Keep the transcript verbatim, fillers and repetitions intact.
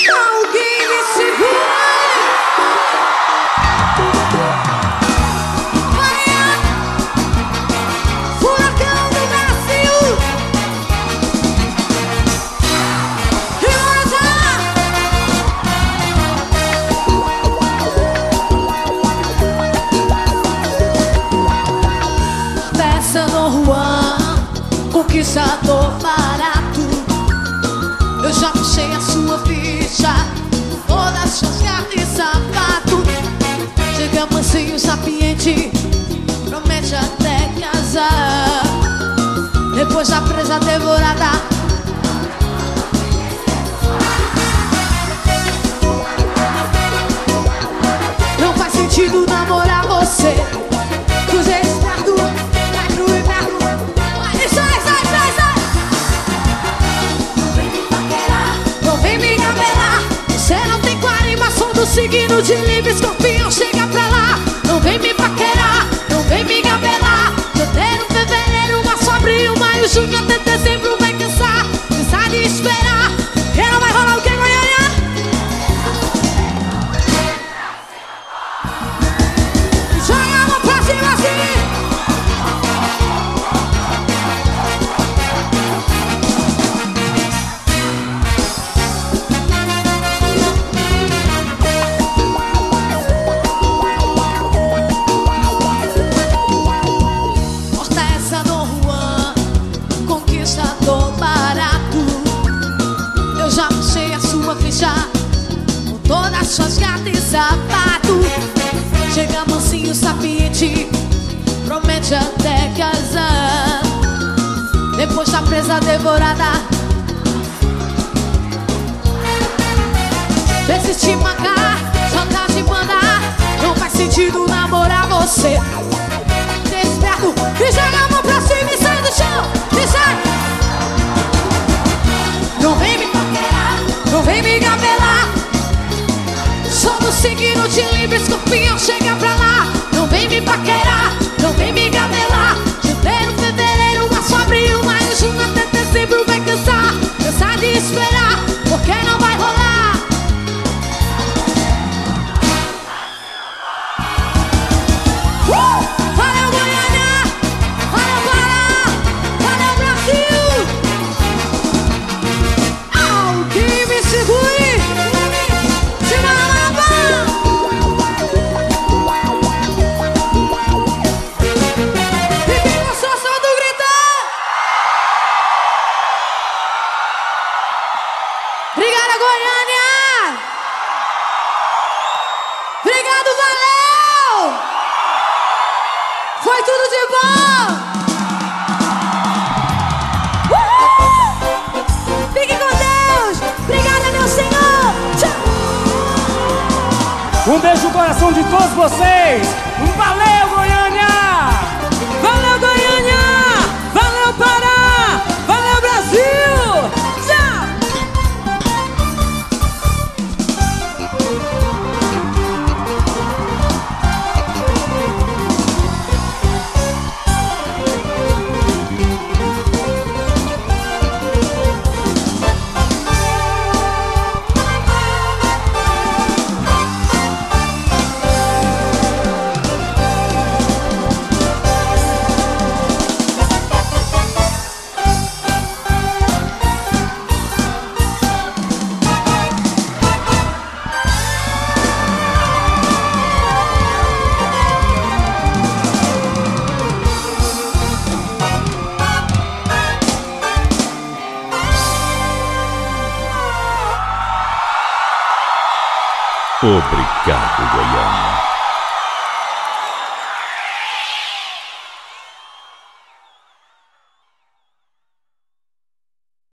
Alguém me segura. Furacão do Brasil. E rosa. Peça no Juan, conquistador barato. Eu já puxei a sua ficha, todas as suas cartas e sapato. Chega mansinho, sapiente, promete até casar. Depois da presa devorada, não faz sentido namorar você. Cruzeiro esperto, vai pro inferno. Vai, sai, sai, sai, sai. Não vem me engabelar. Você não tem carisma, sou do signo de Libra, Escorpião, chega pra lá. Não vem me paquerar, não vem me engabelar. Janeiro, fevereiro, março, abril, maio, junho, até dezembro vai cansar. Cansar de esperar. Que não vai rolar o que, Goiânia? Joga a mão pra cima assim. Hortência Dom Juan, conquistador barato. Eu já puxei a sua ficha, com todas as suas cartas e sapato. Chega mansinho, sapiente, promete até casar. Depois da presa devorada, desiste macar, só tá de mandar. Não faz sentido namorar você. Desperto e joga a mão pra cima e sai do chão. E sai. Não vem me paquerar, não vem me engabelar. Sou do signo de Libra, Escorpião, chega pra lá. Não vem me paquerar, não vem me engabelar. Janeiro, fevereiro, março, abril, maio, junho, até dezembro vai cansar. Cansar de esperar, porque não vai rolar. Uh! Valeu, Goiânia! Valeu, Pará! Valeu, Brasil! Alguém me segure! Segura na mão! E quem gostou só do gritar? Obrigada, Goiânia! Obrigado, valeu! Foi tudo de bom! Uhul! Fique com Deus! Obrigada, meu Senhor! Tchau! Um beijo no coração de todos vocês. Valeu, Goiânia! Valeu, Goiânia! Valeu, Pará! Valeu, Brasil! Tchau! Obrigado, Goiânia.